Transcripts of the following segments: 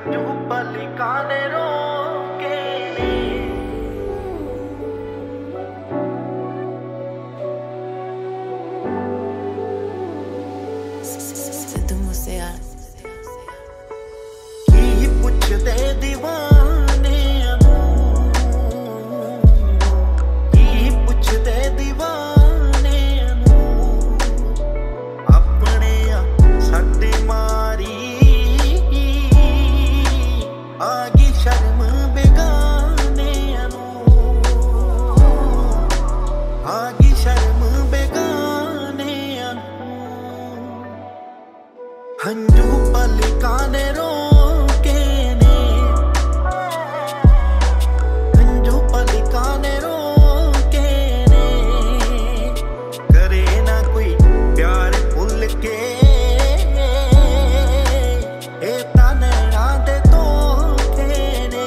हंजू पलिकां ने रोके ने सिद्धू मूसेवाला की पुछदे दीवाने की पुछदे दीवाने अपने सट मारी आगी शर्म बेगाने आगी शर्म बेगाने हंजू पलिकां ने रोके ने हंजू पलिकां ने रोके ने करे ना कोई प्यार भुल के ए तानड़ा दे धोखे ने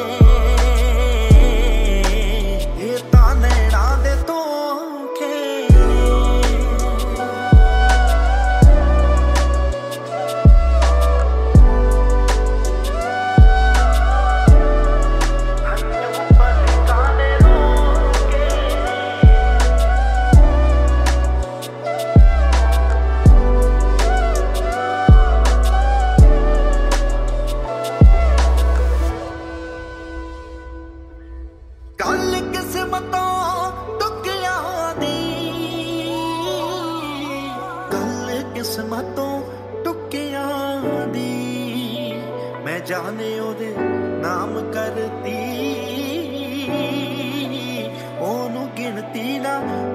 ए तानड़ा दे धोखे गल किस्मतों टुकियां दी गल किस्मतों टुकियां दी मैं जाने ओदे नाम करती ओनू गिनती ना